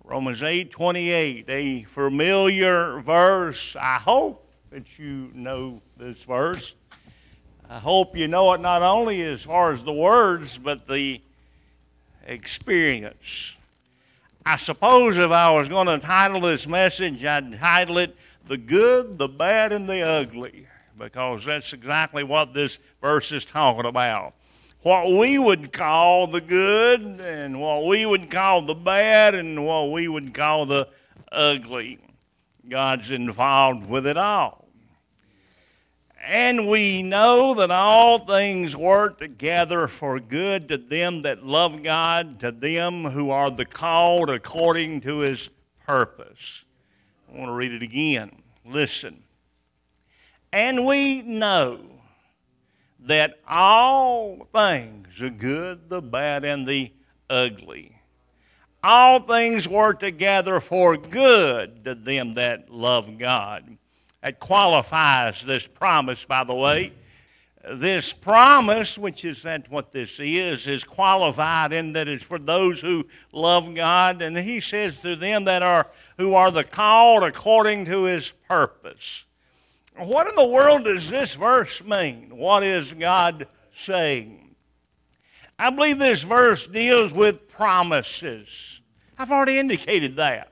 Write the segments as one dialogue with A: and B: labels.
A: Romans 8:28, a familiar verse. I hope that you know this verse. I hope you know it not only as far as the words, but the experience. I suppose if I was going to title this message, I'd title it The Good, the Bad, and the Ugly, because that's exactly what this verse is talking about. What we would call the good, and what we would call the bad, and what we would call the ugly. God's involved with it all. And we know that all things work together for good to them that love God, to them who are the called according to His purpose. I want to read it again. Listen. And we know that all things, the good, the bad, and the ugly, all things work together for good to them that love God. That qualifies this promise, by the way. This promise, which is that what this is qualified in that it's for those who love God. And He says to them who are the called according to His purpose. What in the world does this verse mean? What is God saying? I believe this verse deals with promises. I've already indicated that.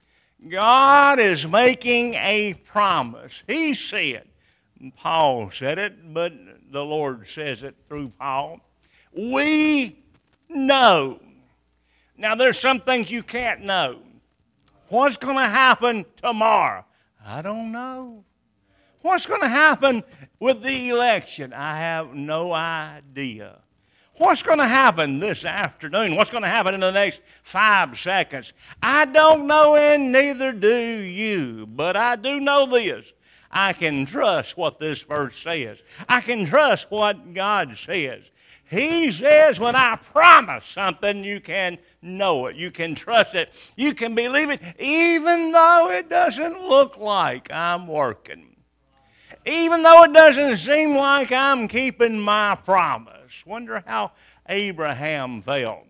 A: God is making a promise. He said, Paul said it, but the Lord says it through Paul. We know. Now there's some things you can't know. What's going to happen tomorrow? I don't know. What's going to happen with the election? I have no idea. What's going to happen this afternoon? What's going to happen in the next 5 seconds? I don't know, and neither do you. But I do know this. I can trust what this verse says. I can trust what God says. He says when I promise something, you can know it. You can trust it. You can believe it, even though it doesn't look like I'm working. Even though it doesn't seem like I'm keeping my promise. Wonder how Abraham felt.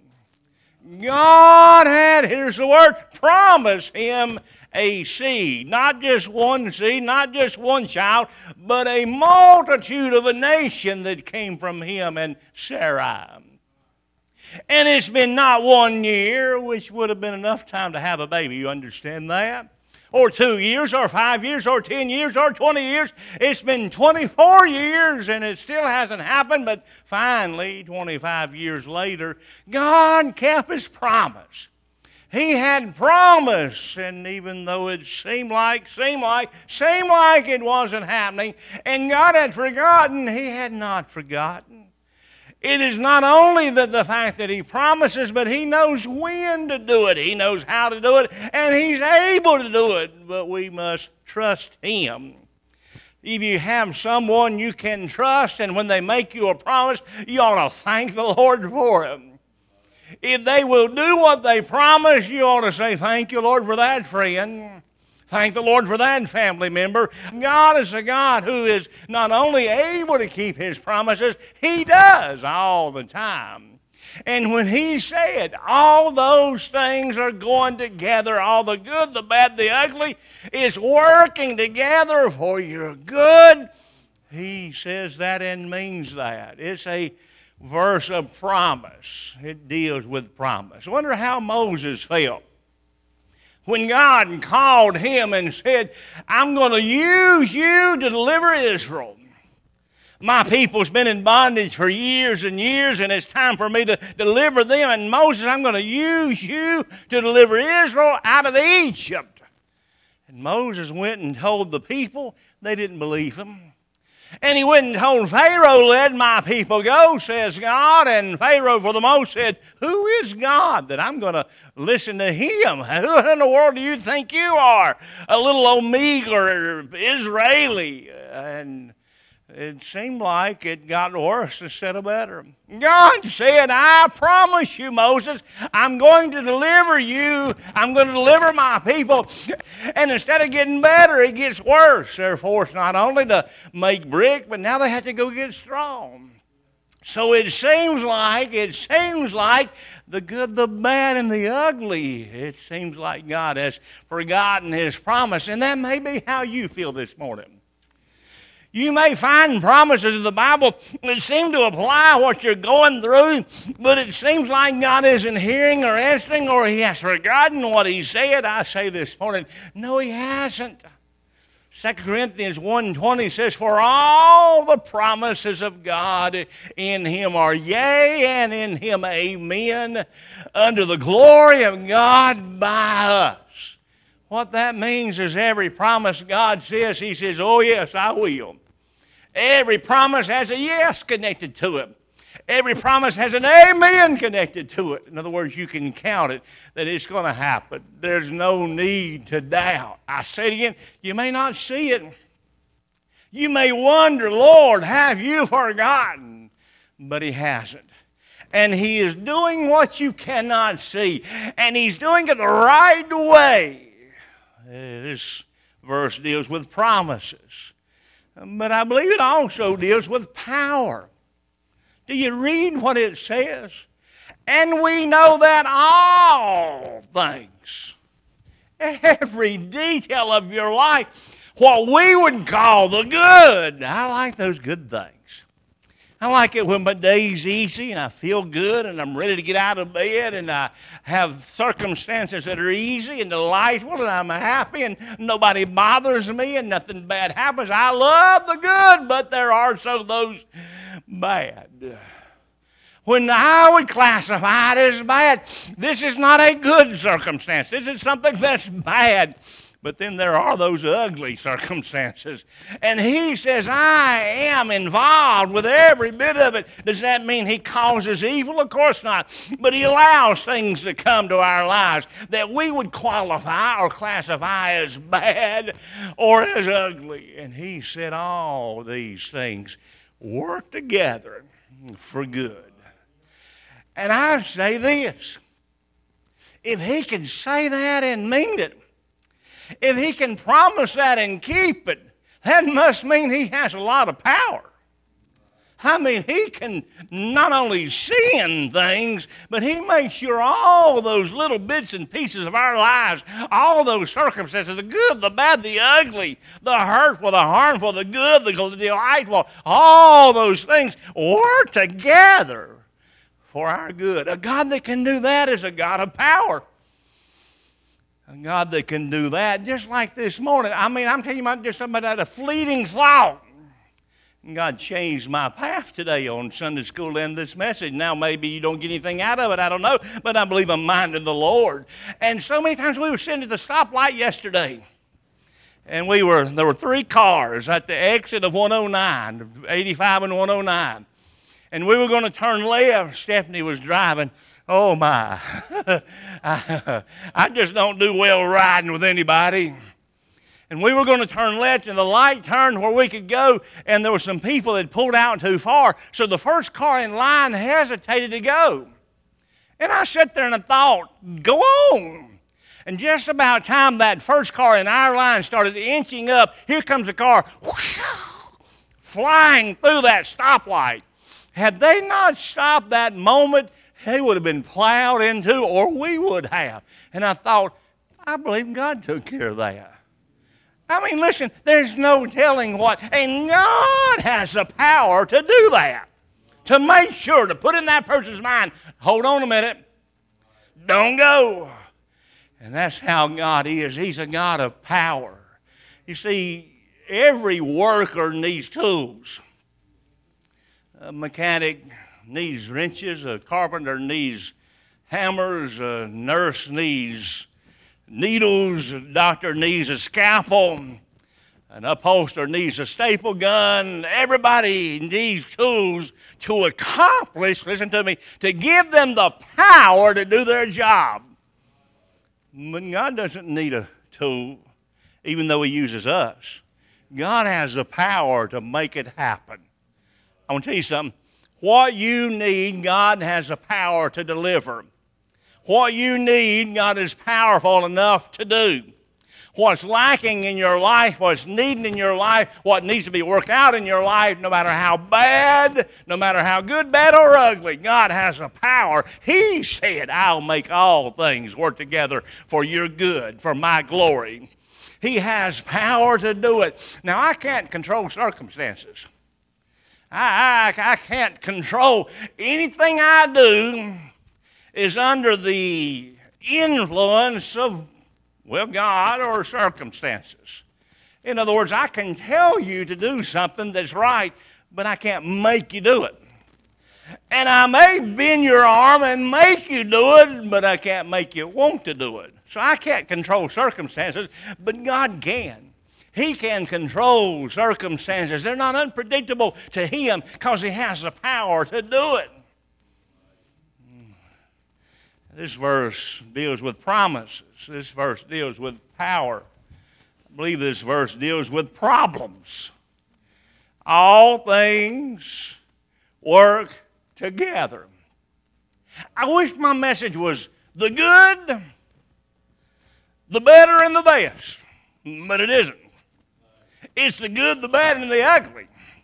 A: God had, here's the word, promised him a seed. Not just one seed, not just one child, but a multitude of a nation that came from him and Sarai. And it's been not 1 year, which would have been enough time to have a baby. You understand that? Or 2 years, or 5 years, or 10 years, or 20 years. It's been 24 years, and it still hasn't happened. But finally, 25 years later, God kept His promise. He had promised, and even though it seemed like it wasn't happening, and God had forgotten, He had not forgotten. It is not only the fact that He promises, but He knows when to do it. He knows how to do it, and He's able to do it. But we must trust Him. If you have someone you can trust, and when they make you a promise, you ought to thank the Lord for it. If they will do what they promise, you ought to say, thank you, Lord, for that friend. Thank the Lord for that family member. God is a God who is not only able to keep His promises, He does all the time. And when He said all those things are going together, all the good, the bad, the ugly, is working together for your good, He says that and means that. It's a verse of promise. It deals with promise. I wonder how Moses felt when God called him and said, I'm going to use you to deliver Israel. My people's been in bondage for years and years, and it's time for me to deliver them. And Moses, I'm going to use you to deliver Israel out of Egypt. And Moses went and told the people. They didn't believe him. And he went and told Pharaoh, let my people go, says God. And Pharaoh, for the most, said, who is God that I'm going to listen to him? Who in the world do you think you are? A little Omega Israeli. And it seemed like it got worse instead of better. God said, I promise you, Moses, I'm going to deliver you. I'm going to deliver my people. And instead of getting better, it gets worse. They're forced not only to make brick, but now they have to go get straw. So it seems like the good, the bad, and the ugly, it seems like God has forgotten His promise. And that may be how you feel this morning. You may find promises in the Bible that seem to apply what you're going through, but it seems like God isn't hearing or answering, or He has forgotten what He said. I say this morning, no, He hasn't. 2 Corinthians 1:20 says, for all the promises of God in Him are yea, and in Him amen, unto the glory of God by us. What that means is every promise God says, He says, oh yes, I will. Every promise has a yes connected to it. Every promise has an amen connected to it. In other words, you can count it that it's going to happen. There's no need to doubt. I say it again, you may not see it. You may wonder, Lord, have you forgotten? But He hasn't. And He is doing what you cannot see. And He's doing it the right way. This verse deals with promises. But I believe it also deals with power. Do you read what it says? And we know that all things, every detail of your life, what we would call the good. I like those good things. I like it when my day's easy and I feel good and I'm ready to get out of bed and I have circumstances that are easy and delightful and I'm happy and nobody bothers me and nothing bad happens. I love the good, but there are also those bad. When I would classify it as bad, this is not a good circumstance. This is something that's bad. But then there are those ugly circumstances. And He says, I am involved with every bit of it. Does that mean He causes evil? Of course not. But He allows things to come to our lives that we would qualify or classify as bad or as ugly. And He said all these things work together for good. And I say this, if He can say that and mean it, if He can promise that and keep it, that must mean He has a lot of power. I mean, He can not only send things, but He makes sure all those little bits and pieces of our lives, all those circumstances, the good, the bad, the ugly, the hurtful, the harmful, the good, the delightful, all those things work together for our good. A God that can do that is a God of power. A God that can do that, just like this morning. I mean, I'm telling you about just somebody had a fleeting thought. And God changed my path today on Sunday school and this message. Now, maybe you don't get anything out of it, I don't know, but I believe I'm minding the Lord. And so many times we were sitting at the stoplight yesterday, and there were 3 cars at the exit of 109, 85 and 109. And we were going to turn left. Stephanie was driving. Oh, my. I just don't do well riding with anybody. And we were going to turn left, and the light turned where we could go, and there were some people that pulled out too far. So the first car in line hesitated to go. And I sat there and I thought, go on. And just about time that first car in our line started inching up, here comes a car flying through that stoplight. Had they not stopped that moment, they would have been plowed into, or we would have. And I thought, I believe God took care of that. I mean, listen, there's no telling what. And God has the power to do that. To make sure, to put in that person's mind, hold on a minute, don't go. And that's how God is. He's a God of power. You see, every worker needs tools. A mechanic needs wrenches, a carpenter needs hammers, a nurse needs needles, a doctor needs a scalpel, an upholsterer needs a staple gun. Everybody needs tools to accomplish, listen to me, to give them the power to do their job. But God doesn't need a tool, even though He uses us. God has the power to make it happen. I want to tell you something. What you need, God has the power to deliver. What you need, God is powerful enough to do. What's lacking in your life, what's needing in your life, what needs to be worked out in your life, no matter how bad, no matter how good, bad, or ugly, God has the power. He said, I'll make all things work together for your good, for my glory. He has power to do it. Now, I can't control circumstances. I can't control anything I do is under the influence of, well, God or circumstances. In other words, I can tell you to do something that's right, but I can't make you do it. And I may bend your arm and make you do it, but I can't make you want to do it. So I can't control circumstances, but God can. He can control circumstances. They're not unpredictable to Him because He has the power to do it. This verse deals with promises. This verse deals with power. I believe this verse deals with problems. All things work together. I wish my message was the good, the better, and the best, but it isn't. It's the good, the bad, and the ugly.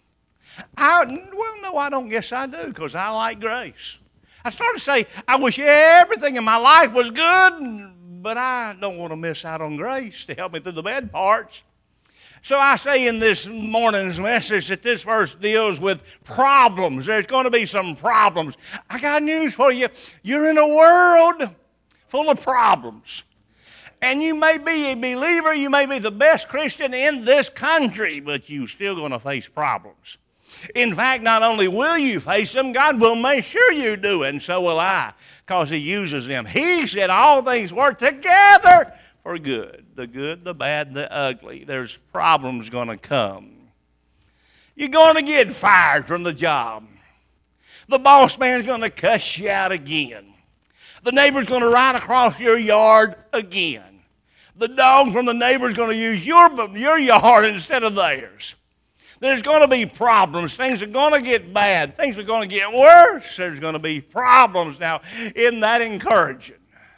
A: No, I don't guess I do, because I like grace. I started to say, I wish everything in my life was good, but I don't want to miss out on grace to help me through the bad parts. So I say in this morning's message that this verse deals with problems. There's going to be some problems. I got news for you. You're in a world full of problems. And you may be a believer, you may be the best Christian in this country, but you're still going to face problems. In fact, not only will you face them, God will make sure you do, and so will I, because He uses them. He said all things work together for good, the bad, and the ugly. There's problems going to come. You're going to get fired from the job. The boss man's going to cuss you out again. The neighbor's going to ride across your yard again. The dog from the neighbor's going to use your yard instead of theirs. There's going to be problems. Things are going to get bad. Things are going to get worse. There's going to be problems. Now, isn't that encouraging?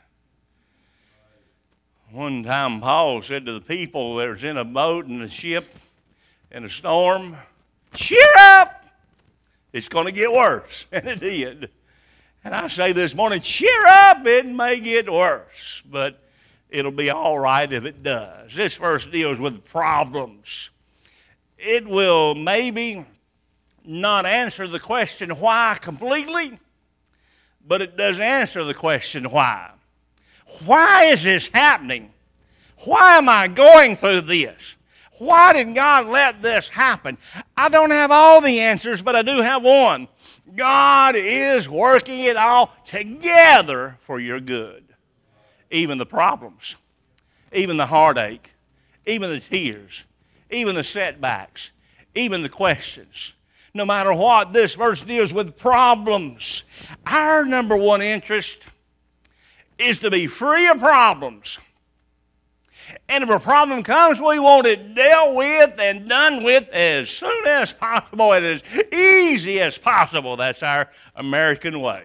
A: One time Paul said to the people that was in a boat in a ship in a storm, cheer up. It's going to get worse. And it did. And I say this morning, cheer up. It may get worse, but it'll be all right if it does. This verse deals with problems. It will maybe not answer the question why completely, but it does answer the question why. Why is this happening? Why am I going through this? Why did God let this happen? I don't have all the answers, but I do have one. God is working it all together for your good. Even the problems, even the heartache, even the tears, even the setbacks, even the questions. No matter what, this verse deals with problems. Our number one interest is to be free of problems. And if a problem comes, we want it dealt with and done with as soon as possible and as easy as possible. That's our American way.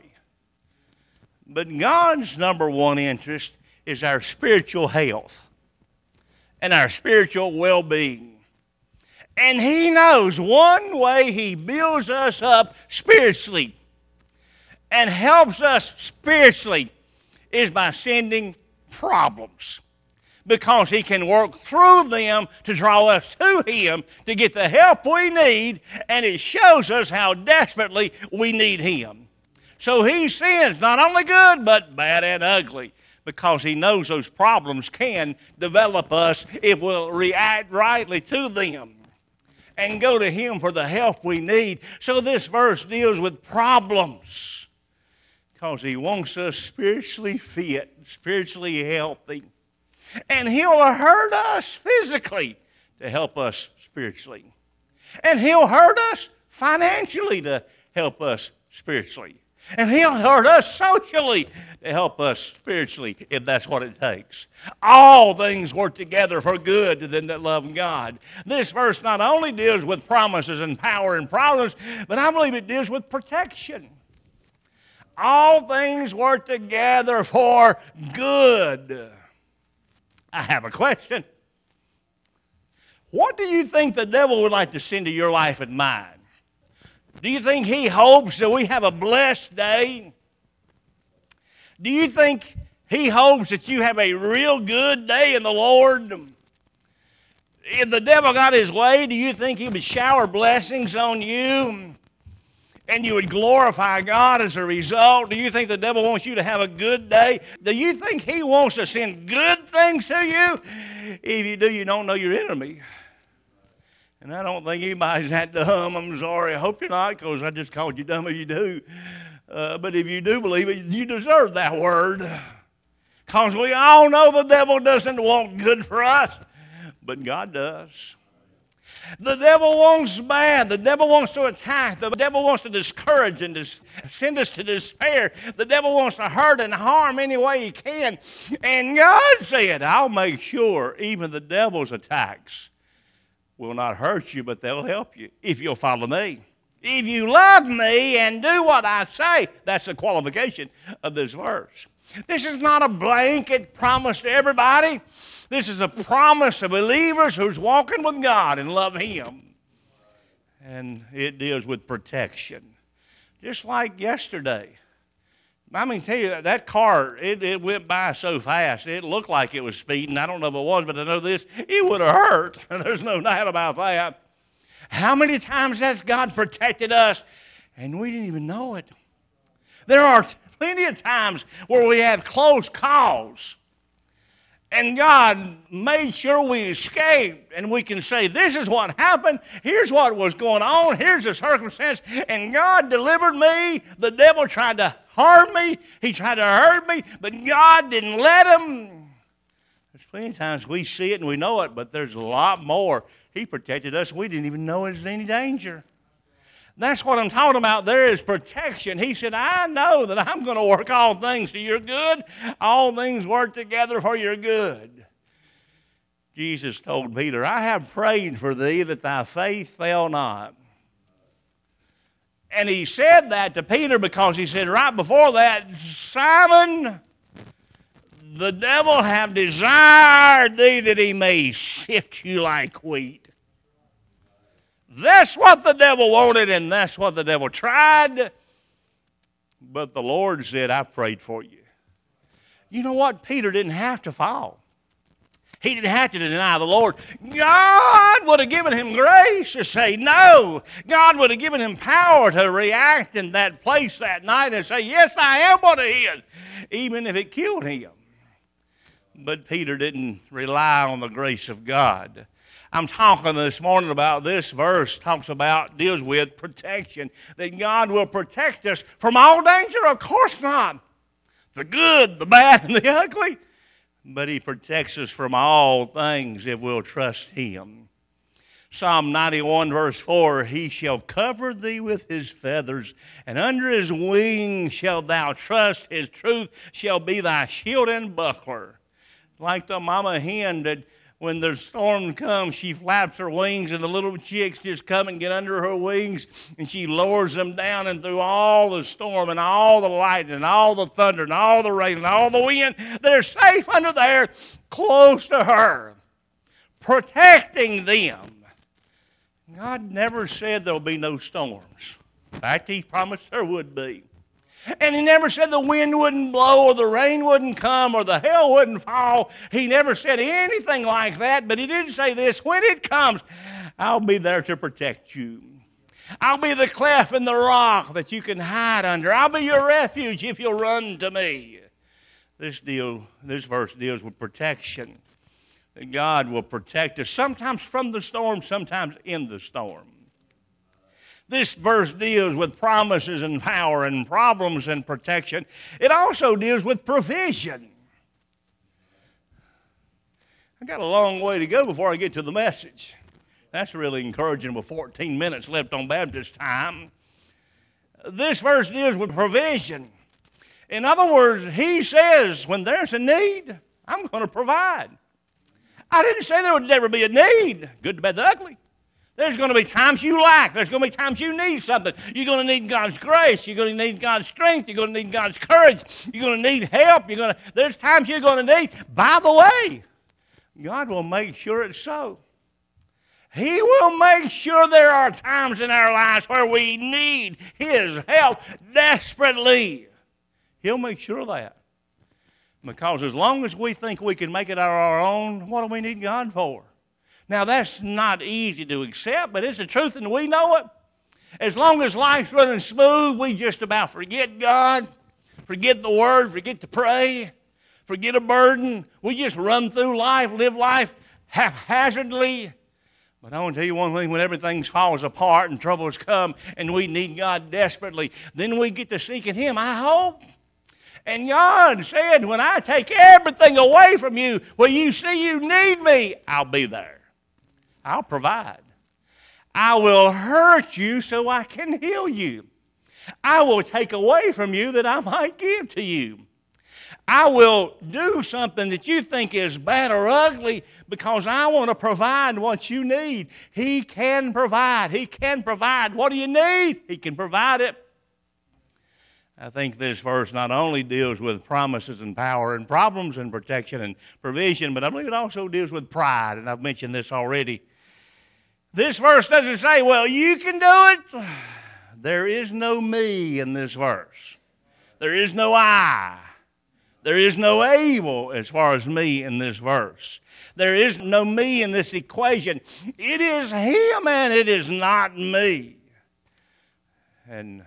A: But God's number one interest is our spiritual health and our spiritual well-being. And He knows one way He builds us up spiritually and helps us spiritually is by sending problems, because He can work through them to draw us to Him to get the help we need, and it shows us how desperately we need Him. So He sends not only good, but bad and ugly, because He knows those problems can develop us if we'll react rightly to them and go to Him for the help we need. So this verse deals with problems because He wants us spiritually fit, spiritually healthy. And He'll hurt us physically to help us spiritually. And He'll hurt us financially to help us spiritually. And He'll hurt us socially to help us spiritually, if that's what it takes. All things work together for good to them that love God. This verse not only deals with promises and power and problems, but I believe it deals with protection. All things work together for good. I have a question. What do you think the devil would like to send to your life and mine? Do you think he hopes that we have a blessed day? Do you think he hopes that you have a real good day in the Lord? If the devil got his way, do you think he would shower blessings on you and you would glorify God as a result? Do you think the devil wants you to have a good day? Do you think he wants to send good things to you? If you do, you don't know your enemy. And I don't think anybody's that dumb. I'm sorry. I hope you're not, because I just called you dumb if you do. But if you do believe it, you deserve that word. Because we all know the devil doesn't want good for us, but God does. The devil wants bad. The devil wants to attack. The devil wants to discourage and send us to despair. The devil wants to hurt and harm any way he can. And God said, I'll make sure even the devil's attacks will not hurt you, but they'll help you if you'll follow me. If you love me and do what I say, that's the qualification of this verse. This is not a blanket promise to everybody. This is a promise to believers who's walking with God and love him. And it deals with protection. Just like yesterday. I mean, tell you, that car, it went by so fast. It looked like it was speeding. I don't know if it was, but I know this. It would have hurt. There's no doubt about that. How many times has God protected us and we didn't even know it? There are plenty of times where we have close calls. And God made sure we escaped, and we can say, this is what happened, here's what was going on, here's the circumstance, and God delivered me. The devil tried to harm me, he tried to hurt me, but God didn't let him. There's plenty of times we see it and we know it, but there's a lot more. He protected us, we didn't even know there was any danger. That's what I'm talking about. There is protection. He said, I know that I'm going to work all things to your good. All things work together for your good. Jesus told Peter, I have prayed for thee that thy faith fail not. And he said that to Peter because he said right before that, Simon, the devil have desired thee that he may sift you like wheat. That's what the devil wanted, and that's what the devil tried. But the Lord said, I prayed for you. You know what? Peter didn't have to fall. He didn't have to deny the Lord. God would have given him grace to say no. God would have given him power to react in that place that night and say, yes, I am what he is, even if it killed him. But Peter didn't rely on the grace of God. I'm talking this morning about this verse, deals with protection, that God will protect us from all danger. Of course not. The good, the bad, and the ugly. But he protects us from all things if we'll trust him. Psalm 91 verse 4, he shall cover thee with his feathers, and under his wings shalt thou trust. His truth shall be thy shield and buckler. Like the mama hen that when the storm comes, she flaps her wings, and the little chicks just come and get under her wings, and she lowers them down, and through all the storm and all the lightning and all the thunder and all the rain and all the wind, they're safe under there, close to her, protecting them. God never said there'll be no storms. In fact, he promised there would be. And he never said the wind wouldn't blow or the rain wouldn't come or the hail wouldn't fall. He never said anything like that, but he did say this, when it comes, I'll be there to protect you. I'll be the cleft in the rock that you can hide under. I'll be your refuge if you'll run to me. This verse deals with protection. That God will protect us, sometimes from the storm, sometimes in the storm. This verse deals with promises and power and problems and protection. It also deals with provision. I've got a long way to go before I get to the message. That's really encouraging with 14 minutes left on Baptist time. This verse deals with provision. In other words, he says, when there's a need, I'm going to provide. I didn't say there would never be a need, good, the bad, the ugly. There's going to be times you lack. There's going to be times you need something. You're going to need God's grace. You're going to need God's strength. You're going to need God's courage. You're going to need help. There's times you're going to need. By the way, God will make sure it's so. He will make sure there are times in our lives where we need His help desperately. He'll make sure of that. Because as long as we think we can make it on our own, what do we need God for? Now, that's not easy to accept, but it's the truth and we know it. As long as life's running smooth, we just about forget God, forget the Word, forget to pray, forget a burden. We just run through life, live life haphazardly. But I want to tell you one thing, when everything falls apart and troubles come and we need God desperately, then we get to seeking Him, I hope. And God said, when I take everything away from you, when you see you need me, I'll be there. I'll provide. I will hurt you so I can heal you. I will take away from you that I might give to you. I will do something that you think is bad or ugly because I want to provide what you need. He can provide. He can provide. What do you need? He can provide it. I think this verse not only deals with promises and power and problems and protection and provision, but I believe it also deals with pride, and I've mentioned this already. This verse doesn't say, well, you can do it. There is no me in this verse. There is no I. There is no Abel as far as me in this verse. There is no me in this equation. It is Him and it is not me. And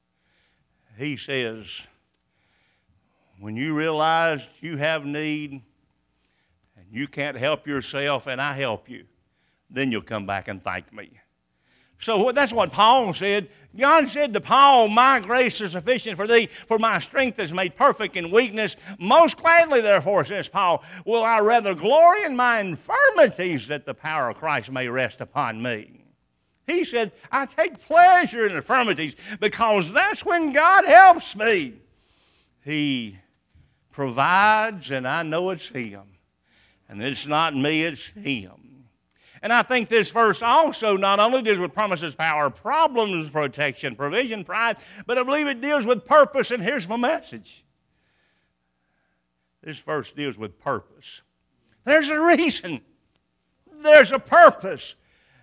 A: He says, when you realize you have need and you can't help yourself and I help you, then you'll come back and thank me. So that's what Paul said. God said to Paul, my grace is sufficient for thee, for my strength is made perfect in weakness. Most gladly, therefore, says Paul, will I rather glory in my infirmities that the power of Christ may rest upon me. He said, I take pleasure in infirmities because that's when God helps me. He provides, and I know it's Him. And it's not me, it's Him. And I think this verse also not only deals with promises, power, problems, protection, provision, pride, but I believe it deals with purpose, and here's my message. This verse deals with purpose. There's a reason. There's a purpose.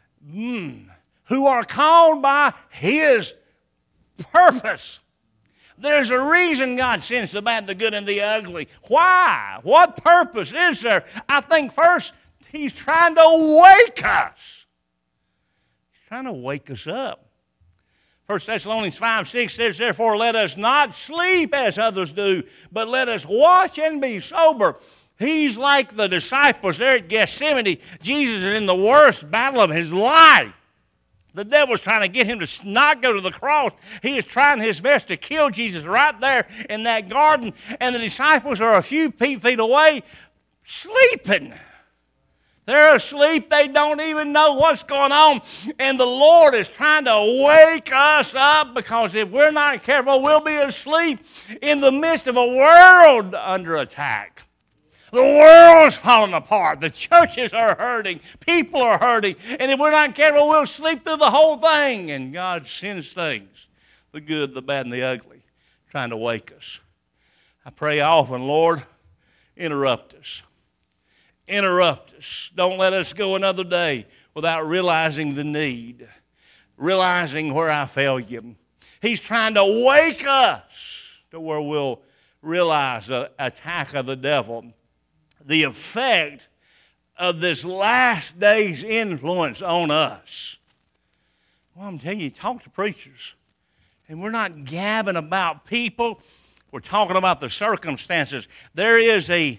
A: Who are called by His purpose. There's a reason God sends the bad, the good, and the ugly. Why? What purpose is there? I think first, He's trying to wake us. He's trying to wake us up. 1 Thessalonians 5:6 says, therefore let us not sleep as others do, but let us watch and be sober. He's like the disciples there at Gethsemane. Jesus is in the worst battle of His life. The devil's trying to get Him to not go to the cross. He is trying his best to kill Jesus right there in that garden. And the disciples are a few feet away sleeping. They're asleep. They don't even know what's going on. And the Lord is trying to wake us up because if we're not careful, we'll be asleep in the midst of a world under attack. The world's falling apart. The churches are hurting. People are hurting. And if we're not careful, we'll sleep through the whole thing. And God sends things, the good, the bad, and the ugly, trying to wake us. I pray often, Lord, interrupt us. Interrupt us. Don't let us go another day without realizing the need, realizing where I fail you. He's trying to wake us to where we'll realize the attack of the devil, the effect of this last day's influence on us. Well, I'm telling you, talk to preachers, and we're not gabbing about people. We're talking about the circumstances. There is a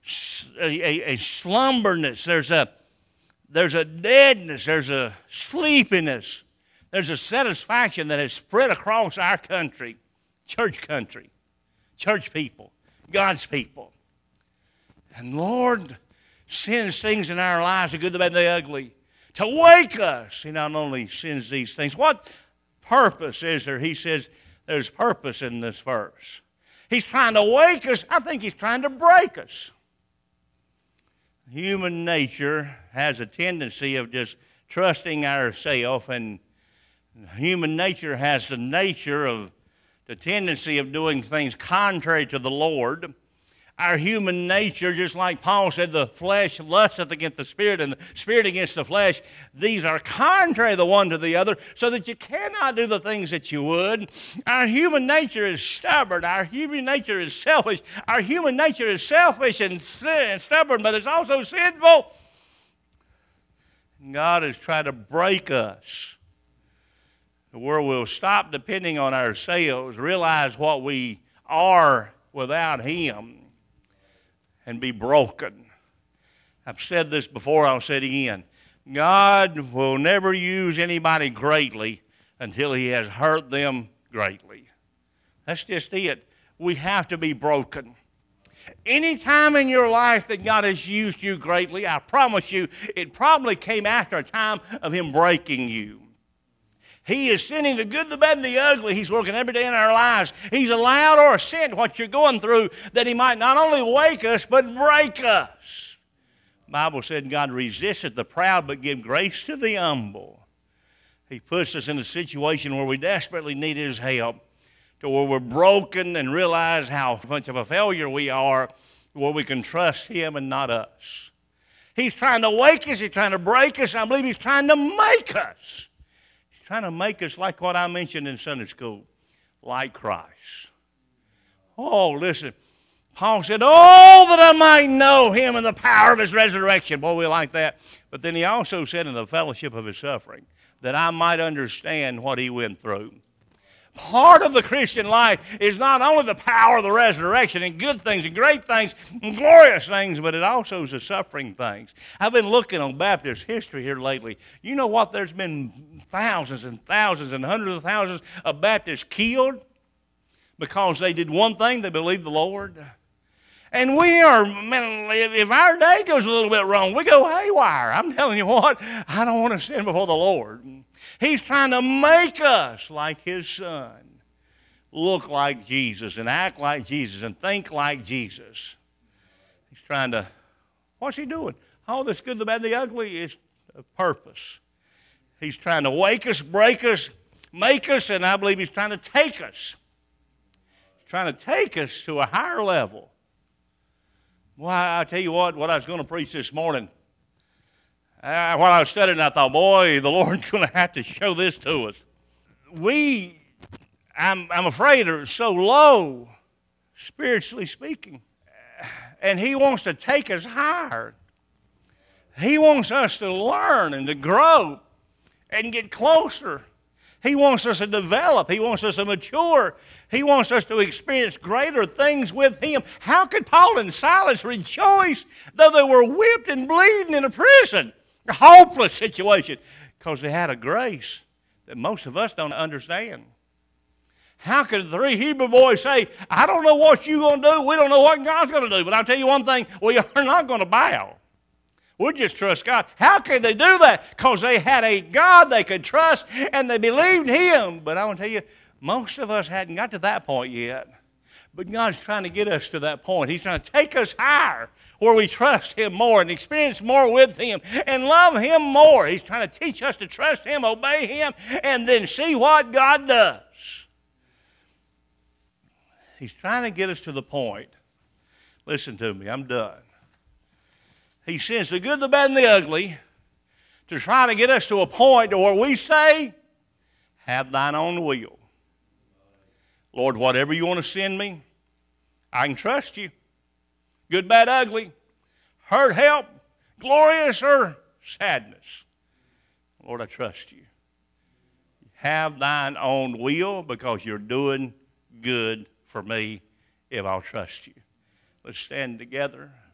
A: slumberness. There's a deadness. There's a sleepiness. There's a satisfaction that has spread across our country, church people, God's people. And Lord sends things in our lives, the good, the bad, and the ugly, to wake us. He not only sends these things. What purpose is there? He says there's purpose in this verse. He's trying to wake us. I think He's trying to break us. Human nature has a tendency of just trusting ourselves, and human nature has the tendency of doing things contrary to the Lord. our human nature, just like Paul said, the flesh lusteth against the spirit and the spirit against the flesh. These are contrary the one to the other, so that you cannot do the things that you would. Our human nature is stubborn. Our human nature is selfish. Our human nature is selfish and stubborn, but it's also sinful. God is trying to break us where we'll stop depending on ourselves, realize what we are without Him, and be broken. I've said this before, I'll say it again. God will never use anybody greatly until He has hurt them greatly. That's just it. We have to be broken. Any time in your life that God has used you greatly, I promise you, it probably came after a time of Him breaking you. He is sending the good, the bad, and the ugly. He's working every day in our lives. He's allowed or sent what you're going through that He might not only wake us, but break us. The Bible said God resisteth the proud, but give grace to the humble. He puts us in a situation where we desperately need His help, to where we're broken and realize how much of a failure we are, where we can trust Him and not us. He's trying to wake us. He's trying to break us. I believe He's trying to make us. Trying to make us like what I mentioned in Sunday school, like Christ. Oh, listen. Paul said, oh, that I might know Him and the power of His resurrection. Boy, we like that. But then he also said in the fellowship of His suffering, that I might understand what He went through. Part of the Christian life is not only the power of the resurrection and good things and great things and glorious things, but it also is the suffering things. I've been looking on Baptist history here lately. You know what? There's been thousands and thousands and hundreds of thousands of Baptists killed because they did one thing, they believed the Lord. And we are, man, if our day goes a little bit wrong, we go haywire. I'm telling you what, I don't want to stand before the Lord. He's trying to make us like His Son, look like Jesus and act like Jesus and think like Jesus. He's trying to, what's He doing? All this good, the bad, the ugly is a purpose. He's trying to wake us, break us, make us, and I believe He's trying to take us. He's trying to take us to a higher level. Well, I tell you what I was going to preach this morning, while I was studying, I thought, boy, the Lord's going to have to show this to us. I'm afraid, are so low, spiritually speaking. And He wants to take us higher. He wants us to learn and to grow and get closer. He wants us to develop. He wants us to mature. He wants us to experience greater things with Him. How could Paul and Silas rejoice though they were whipped and bleeding in a prison? A hopeless situation, because they had a grace that most of us don't understand. How could three Hebrew boys say, I don't know what you're going to do, we don't know what God's going to do, but I'll tell you one thing, we are not going to bow. We'll just trust God. How can they do that? Because they had a God they could trust, and they believed Him. But I want to tell you, most of us hadn't got to that point yet. But God's trying to get us to that point. He's trying to take us higher, where we trust Him more and experience more with Him and love Him more. He's trying to teach us to trust Him, obey Him, and then see what God does. He's trying to get us to the point. Listen to me, I'm done. He sends the good, the bad, and the ugly to try to get us to a point where we say, have Thine own will. Lord, whatever You want to send me, I can trust You. Good, bad, ugly, hurt, help, glorious, or sadness. Lord, I trust You. Have Thine own will, because You're doing good for me if I'll trust You. Let's stand together.